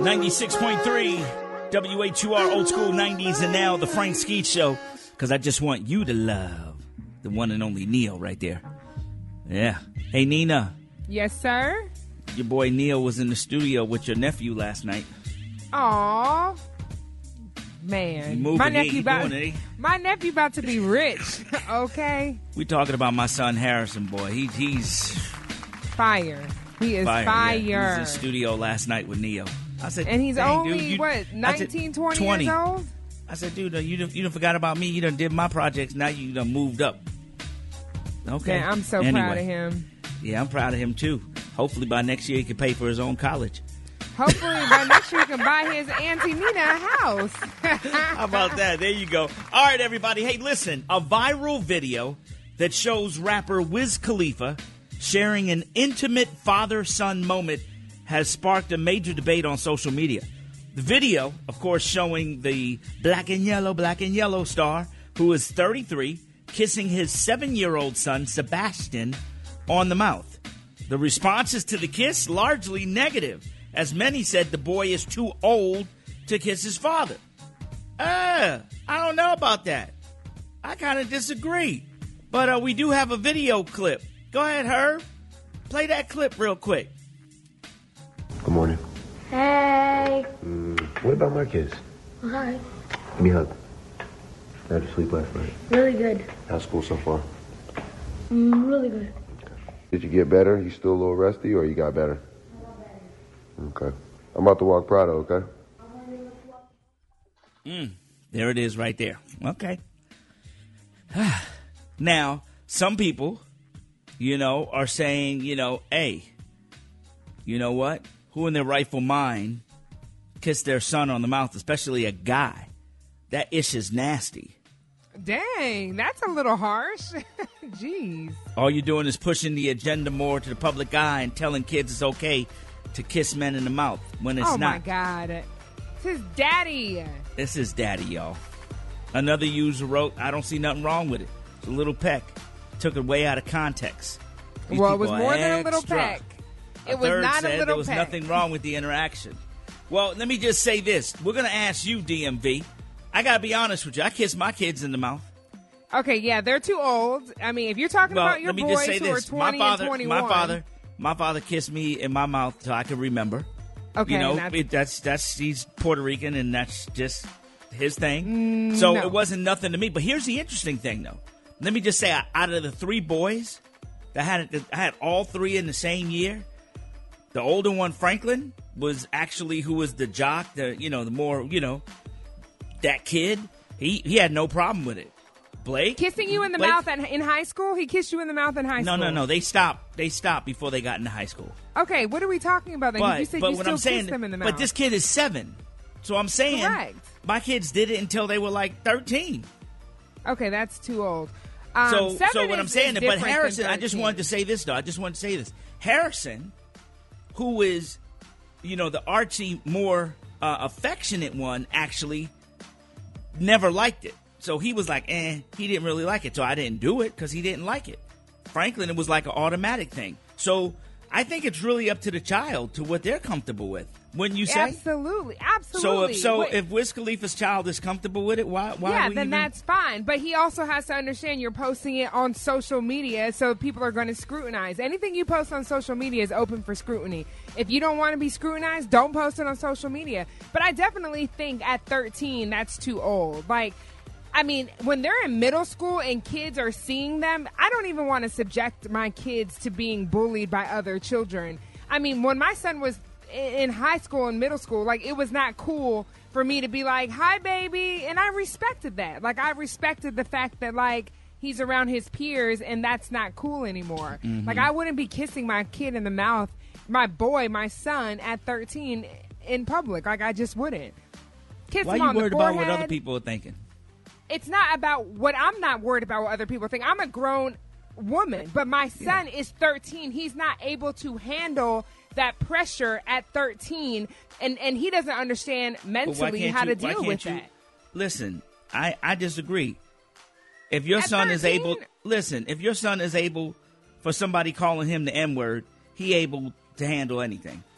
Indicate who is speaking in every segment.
Speaker 1: 96.3 WHUR Old School 90s and now the Frank Skeet Show. Because I just want you to love the one and only Neil right there. Yeah. Hey, Nina.
Speaker 2: Yes, sir?
Speaker 1: Your boy Neil was in the studio with your nephew last night.
Speaker 2: Aw. Man. My nephew about to be rich. Okay?
Speaker 1: We talking about my son Harrison, boy. He's
Speaker 2: fire. He is fire.
Speaker 1: Yeah. He was in the studio last night with Neil. I said,
Speaker 2: and he's only,
Speaker 1: dude,
Speaker 2: 19, 20 years old?
Speaker 1: I said, dude, you done forgot about me. You done did my projects. Now you done moved up. Okay.
Speaker 2: Man, I'm so proud of him.
Speaker 1: Yeah, I'm proud of him, too. Hopefully by next year he can pay for his own college.
Speaker 2: Hopefully by next year he can buy his Auntie Nina a house.
Speaker 1: How about that? There you go. All right, everybody. Hey, listen, a viral video that shows rapper Wiz Khalifa sharing an intimate father-son moment has sparked a major debate on social media. The video, of course, showing the black and yellow star, who is 33, kissing his 7-year-old son, Sebastian, on the mouth. The responses to the kiss, largely negative, as many said the boy is too old to kiss his father. I don't know about that. I kind of disagree. But we do have a video clip. Go ahead, Herb. Play that clip real quick.
Speaker 3: Good morning.
Speaker 4: Hey.
Speaker 3: What about my kids?
Speaker 4: Hi.
Speaker 3: Give me a hug. How'd you sleep last night?
Speaker 4: Really good.
Speaker 3: How's school so far?
Speaker 4: Really good.
Speaker 3: Did you get better? You still a little rusty or you got better? Okay. I'm about to walk Prado, okay?
Speaker 1: There it is right there. Okay. Now, some people, are saying, hey, you know what? Who in their rightful mind kiss their son on the mouth, especially a guy? That ish is nasty.
Speaker 2: Dang, that's a little harsh. Jeez.
Speaker 1: All you're doing is pushing the agenda more to the public eye and telling kids it's okay to kiss men in the mouth when it's not.
Speaker 2: Oh, my God. It's his daddy.
Speaker 1: It's his daddy, y'all. Another user wrote, I don't see nothing wrong with it. It's a little peck. Took it way out of context. These
Speaker 2: well, it was more than a
Speaker 1: extra.
Speaker 2: little peck. It was
Speaker 1: third
Speaker 2: not
Speaker 1: said
Speaker 2: a little
Speaker 1: there was
Speaker 2: peck.
Speaker 1: nothing wrong with the interaction. Well, let me just say this. We're going to ask you, DMV. I got to be honest with you. I kiss my kids in the mouth.
Speaker 2: Okay, yeah, they're too old. I mean, if you're talking about your boys who are 20 and 21.
Speaker 1: My father kissed me in my mouth till I can remember.
Speaker 2: Okay.
Speaker 1: That's he's Puerto Rican, and that's just his thing. So
Speaker 2: no.
Speaker 1: It wasn't nothing to me. But here's the interesting thing, though. Let me just say, out of the 3 boys that I had all 3 in the same year, the older one, Franklin, was actually who was the jock, the more, that kid. He had no problem with it. Blake?
Speaker 2: Kissing you in the mouth in high school? He kissed you in the mouth in high school?
Speaker 1: No. They stopped before they got into high school.
Speaker 2: Okay, what are we talking about then? You said you still kissed them in the mouth.
Speaker 1: But this kid is 7. So I'm saying
Speaker 2: Correct.
Speaker 1: My kids did it until they were like 13.
Speaker 2: Okay, that's too old.
Speaker 1: So what I'm saying, but Harrison, I just
Speaker 2: 13.
Speaker 1: wanted to say this, though. Harrison, who is, the artsy, more affectionate one, actually never liked it. So he was like, he didn't really like it. So I didn't do it because he didn't like it. Franklin, it was like an automatic thing. So I think it's really up to the child to what they're comfortable with. Wouldn't you say?
Speaker 2: Absolutely.
Speaker 1: So if Wiz Khalifa's child is comfortable with it, why?
Speaker 2: Yeah, then that's fine. But he also has to understand you're posting it on social media, so people are going to scrutinize. Anything you post on social media is open for scrutiny. If you don't want to be scrutinized, don't post it on social media. But I definitely think at 13, that's too old. When they're in middle school and kids are seeing them, I don't even want to subject my kids to being bullied by other children. When my son was in high school and middle school, it was not cool for me to be like, hi, baby. And I respected that. I respected the fact that, he's around his peers and that's not cool anymore.
Speaker 1: Mm-hmm.
Speaker 2: I wouldn't be kissing my kid in the mouth, my son, at 13 in public. I just wouldn't. Kiss
Speaker 1: Why
Speaker 2: him
Speaker 1: are you
Speaker 2: on the
Speaker 1: worried about
Speaker 2: forehead.
Speaker 1: what other people are thinking?
Speaker 2: It's not about what I'm not worried about what other people think. I'm a grown woman, but my son is 13. He's not able to handle that pressure at 13, and he doesn't understand mentally how to deal with that.
Speaker 1: Listen, I disagree. If your son is able, if your son is able for somebody calling him the N-word, he able to handle anything.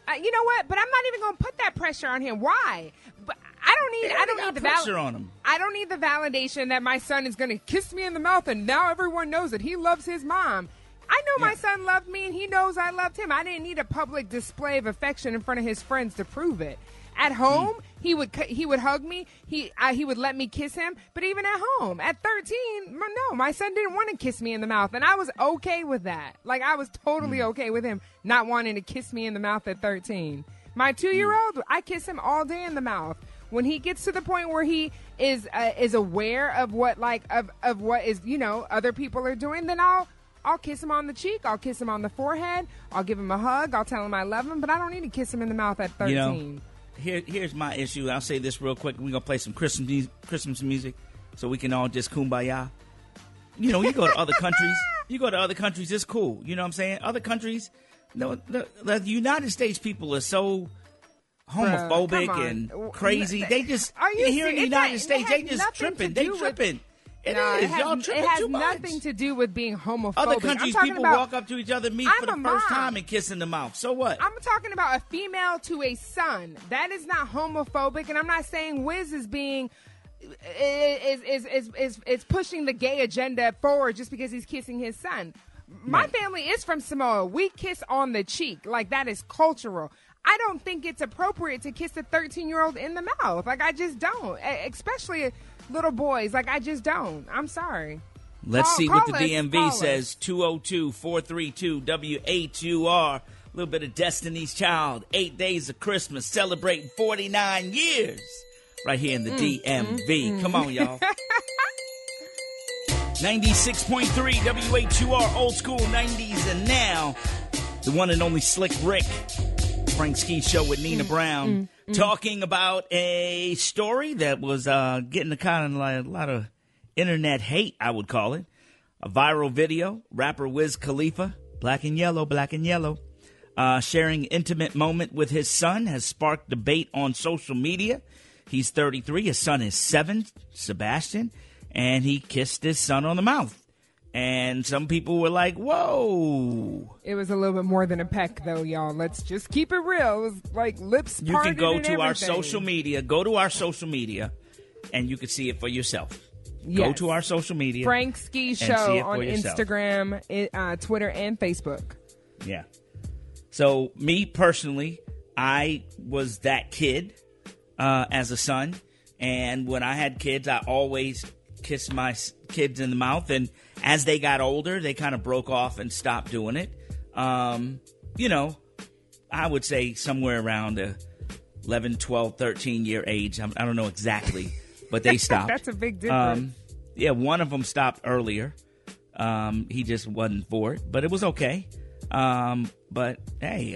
Speaker 2: You know what? But I'm not even going to put that pressure on him. Why? But I don't need the
Speaker 1: pressure on him.
Speaker 2: I don't need the validation that my son is going to kiss me in the mouth and now everyone knows that he loves his mom. I know my son loved me and he knows I loved him. I didn't need a public display of affection in front of his friends to prove it. At home, he would hug me. He would let me kiss him. But even at home, at 13, no, my son didn't want to kiss me in the mouth, and I was okay with that. Like, I was totally okay with him not wanting to kiss me in the mouth at 13. My 2-year-old, I kiss him all day in the mouth. When he gets to the point where he is aware of what of what is other people are doing, then I'll kiss him on the cheek. I'll kiss him on the forehead. I'll give him a hug. I'll tell him I love him. But I don't need to kiss him in the mouth at 13.
Speaker 1: Here's my issue. I'll say this real quick. We're going to play some Christmas music so we can all just kumbaya. You go to other countries. You go to other countries, it's cool. You know what I'm saying? Other countries, the United States people are so homophobic and crazy. They just, here in the United States, they just tripping. They tripping. Y'all tripping
Speaker 2: it has
Speaker 1: too much.
Speaker 2: nothing to do with being homophobic.
Speaker 1: Other countries, people walk up to each other, meet for the first time, and kiss in the mouth. So what?
Speaker 2: I'm talking about a female to a son. That is not homophobic, and I'm not saying Wiz is being is pushing the gay agenda forward just because he's kissing his son. My family is from Samoa. We kiss on the cheek. Like, that is cultural. I don't think it's appropriate to kiss a 13-year-old in the mouth. Like, I just don't. Especially little boys. Like, I just don't. I'm sorry.
Speaker 1: Let's see what the DMV says. 202-432-WHUR. A little bit of Destiny's Child. 8 Days of Christmas. Celebrating 49 years. Right here in the DMV. Come on, y'all. 96.3 WHUR. Old school 90s and now. The one and only Slick Rick. Frank Ski Show with Nina Brown. Talking about a story that was getting a lot of internet hate, I would call it. A viral video. Rapper Wiz Khalifa, black and yellow, sharing intimate moment with his son has sparked debate on social media. He's 33. His son is 7, Sebastian, and he kissed his son on the mouth. And some people were like, whoa.
Speaker 2: It was a little bit more than a peck, though, y'all. Let's just keep it real. It was like lips parted.
Speaker 1: You can go to our
Speaker 2: everything.
Speaker 1: social media. Go to our social media, and you can see it for yourself.
Speaker 2: Yes.
Speaker 1: Go to our social media.
Speaker 2: Frank Ski Show on Instagram, Twitter, and Facebook.
Speaker 1: Yeah. So, me personally, I was that kid as a son. And when I had kids, I always kissed my kids in the mouth. And as they got older, they kind of broke off and stopped doing it. I would say somewhere around the 11, 12, 13-year age. I don't know exactly, but they stopped.
Speaker 2: That's a big difference.
Speaker 1: One of them stopped earlier. He just wasn't for it, but it was okay. But hey,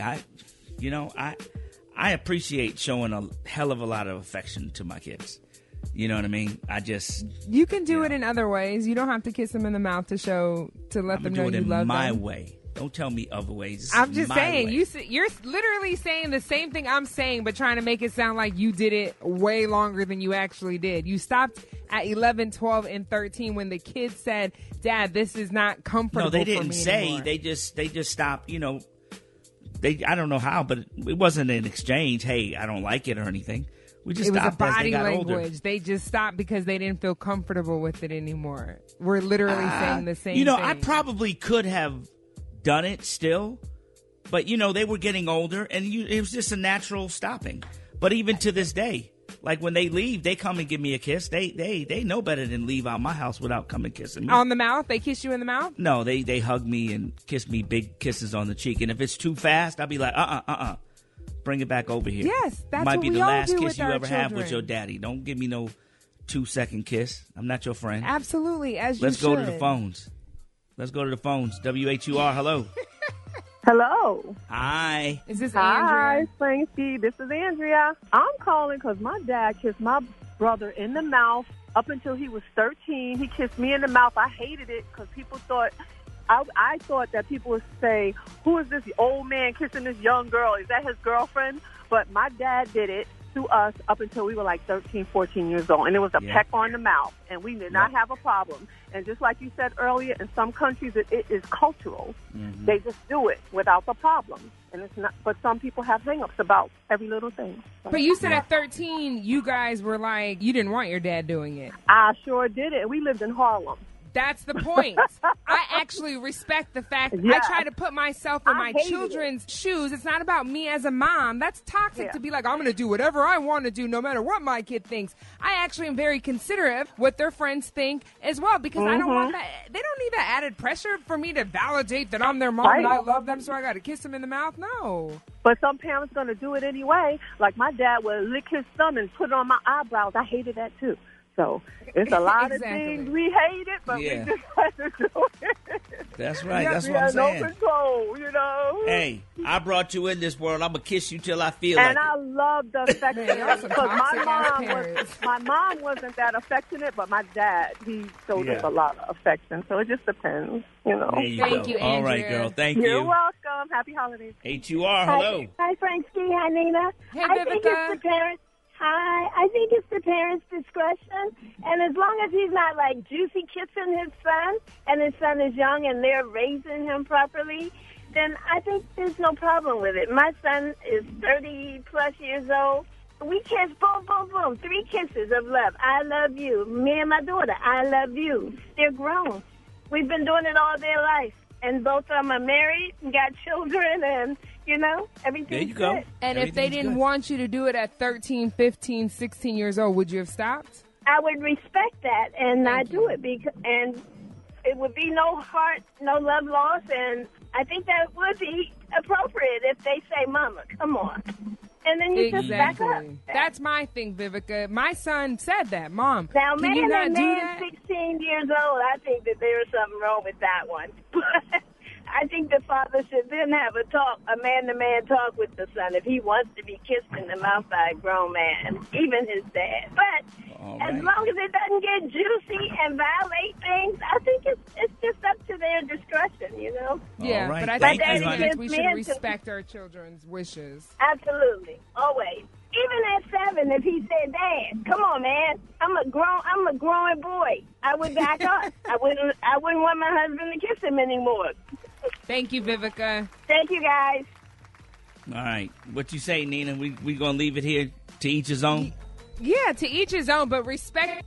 Speaker 1: I appreciate showing a hell of a lot of affection to my kids. You know what I mean?
Speaker 2: You can do it in other ways. You don't have to kiss them in the mouth to let them know you love them.
Speaker 1: I'm doing it in my way. Don't tell me other ways.
Speaker 2: I'm just saying,
Speaker 1: way.
Speaker 2: You're literally saying the same thing I'm saying, but trying to make it sound like you did it way longer than you actually did. You stopped at 11, 12, and 13 when the kids said, "Dad, this is not comfortable."
Speaker 1: No, they didn't
Speaker 2: for me
Speaker 1: say.
Speaker 2: anymore.
Speaker 1: They just stopped. I don't know how, but it wasn't an exchange. Hey, I don't like it or anything. We just
Speaker 2: it was a
Speaker 1: stopped as
Speaker 2: body
Speaker 1: they got
Speaker 2: language.
Speaker 1: older.
Speaker 2: They just stopped because they didn't feel comfortable with it anymore. We're literally saying the same thing.
Speaker 1: I probably could have done it still, but they were getting older, and it was just a natural stopping. But even to this day, like when they leave, they come and give me a kiss. They know better than leave out my house without coming kissing me.
Speaker 2: On the mouth? They kiss you in the mouth?
Speaker 1: No, they hug me and kiss me big kisses on the cheek. And if it's too fast, I'll be like, bring it back over here.
Speaker 2: Yes, that's
Speaker 1: might
Speaker 2: what
Speaker 1: be
Speaker 2: we
Speaker 1: the
Speaker 2: all
Speaker 1: last
Speaker 2: do
Speaker 1: kiss
Speaker 2: with
Speaker 1: you
Speaker 2: our
Speaker 1: ever have with
Speaker 2: children.
Speaker 1: your daddy. Don't give me no 2-second kiss. I'm not your friend.
Speaker 2: Absolutely, as you
Speaker 1: Let's
Speaker 2: should.
Speaker 1: go to the phones. WHUR, hello.
Speaker 5: Hello.
Speaker 1: Hi.
Speaker 2: Is this
Speaker 5: Hi,
Speaker 2: Andrea?
Speaker 5: Frankie. This is Andrea. I'm calling because my dad kissed my brother in the mouth up until he was 13. He kissed me in the mouth. I hated it because people thought, I thought that people would say, who is this old man kissing this young girl? Is that his girlfriend? But my dad did it. to us up until we were like 13, 14 years old. And it was a peck on the mouth. And we did not have a problem. And just like you said earlier, in some countries it is cultural. Mm-hmm. They just do it without the problem. And it's not. But some people have hang-ups about every little thing. So,
Speaker 2: but you said at 13, you guys were like, you didn't want your dad doing it.
Speaker 5: I sure did it. We lived in Harlem.
Speaker 2: That's the point. I actually respect the fact I try to put myself in my children's shoes. It's not about me as a mom. That's toxic to be like, I'm going to do whatever I want to do no matter what my kid thinks. I actually am very considerate of what their friends think as well because I don't want that. They don't need that added pressure for me to validate that I'm their mom and I love them, so I got to kiss them in the mouth. No.
Speaker 5: But some parents going to do it anyway. Like my dad would lick his thumb and put it on my eyebrows. I hated that too. So it's a lot of things we hate it, but we just have to do it.
Speaker 1: That's right. That's what I'm saying.
Speaker 5: No control, you know.
Speaker 1: Hey, I brought you in this world. I'm gonna kiss you till I feel
Speaker 5: and
Speaker 1: like
Speaker 5: I love the affection because my mom wasn't that affectionate, but my dad, he showed us a lot of affection. So it just depends, you know.
Speaker 2: Thank you, Andrea.
Speaker 1: All right, girl. Thank you.
Speaker 5: You're welcome. Happy holidays.
Speaker 1: HUR. Hello.
Speaker 6: Hi, Frankie. Hi, Nina.
Speaker 2: Hey,
Speaker 6: I think it's the parents. Hi. I think it's the parents' discretion. And as long as he's not, like, juicy kissing his son, and his son is young and they're raising him properly, then I think there's no problem with it. My son is 30-plus years old. We kiss, boom, boom, boom, 3 kisses of love. I love you. Me and my daughter, I love you. They're grown. We've been doing it all their life. And both of them are married and got children and, you know, everything's
Speaker 1: there you go.
Speaker 6: good.
Speaker 2: And if they didn't want you to do it at 13, 15, 16 years old, would you have stopped?
Speaker 6: I would respect that and not do it. And it would be no heart, no love lost. And I think that would be appropriate if they say, Mama, come on. And then you just back up.
Speaker 2: That's my thing, Vivica. My son said that, Mom.
Speaker 6: Now,
Speaker 2: can you not do
Speaker 6: man,
Speaker 2: that?
Speaker 6: 16 years old, I think that there is something wrong with that one. But I think the father should then have a talk, a man-to-man talk with the son if he wants to be kissed in the mouth by a grown man, even his dad. But as long as it doesn't get juicy and violate things, I think it's just up to their discretion, you know?
Speaker 2: Yeah,
Speaker 1: right.
Speaker 2: but I
Speaker 1: Thank
Speaker 2: think
Speaker 1: you,
Speaker 2: we should respect our children's wishes.
Speaker 6: Absolutely, always. Even at 7, if he said, Dad, come on, man, I'm a growing boy, I would back up. I wouldn't want my husband to kiss him anymore.
Speaker 2: Thank you, Vivica.
Speaker 6: Thank you, guys.
Speaker 1: All right. What you say, Nina? We going to leave it here to each his own?
Speaker 2: Yeah, to each his own, but respect.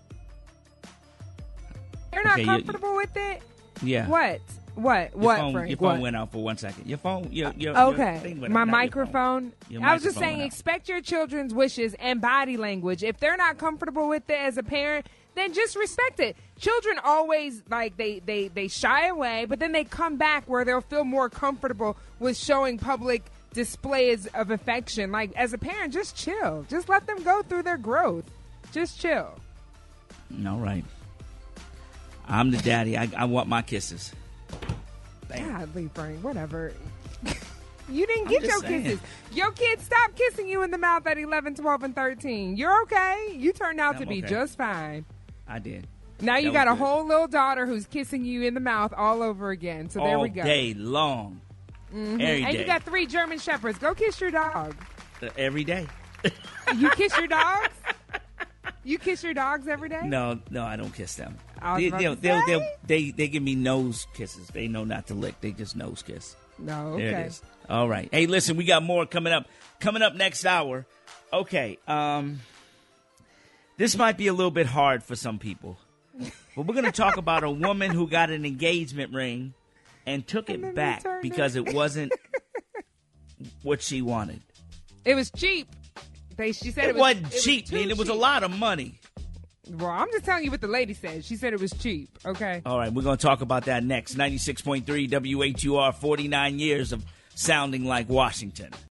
Speaker 2: You're not comfortable with it?
Speaker 1: Yeah.
Speaker 2: What, Frank?
Speaker 1: Your phone went out for 1 second. Your phone, your thing went
Speaker 2: my
Speaker 1: out,
Speaker 2: microphone. I was just saying, expect your children's wishes and body language. If they're not comfortable with it as a parent, then just respect it. Children always, like, they shy away, but then they come back where they'll feel more comfortable with showing public displays of affection. Like, as a parent, just chill. Just let them go through their growth. Just chill.
Speaker 1: All right. I'm the daddy. I want my kisses.
Speaker 2: Godly, Frank, whatever. You didn't get your kisses. Your kids stopped kissing you in the mouth at 11, 12, and 13. You're okay. You turned out to be just fine.
Speaker 1: I did.
Speaker 2: Now you got a whole little daughter who's kissing you in the mouth all over again. So there we go.
Speaker 1: All day long.
Speaker 2: Mm-hmm.
Speaker 1: Every day.
Speaker 2: And you got 3 German Shepherds. Go kiss your dog.
Speaker 1: Every day.
Speaker 2: You kiss your dogs? You kiss your dogs every day?
Speaker 1: No, I don't kiss them.
Speaker 2: They
Speaker 1: They give me nose kisses. They know not to lick. They just nose kiss.
Speaker 2: No, okay.
Speaker 1: There it is. All right. Hey, listen, we got more coming up. Coming up next hour. Okay. This might be a little bit hard for some people. But we're going to talk about a woman who got an engagement ring and took it back because it wasn't what she wanted.
Speaker 2: It was cheap. She said
Speaker 1: it wasn't cheap, man. It was a lot of money.
Speaker 2: Well, I'm just telling you what the lady said. She said it was cheap, okay?
Speaker 1: All right, we're going to talk about that next. 96.3 WHUR, 49 years of sounding like Washington.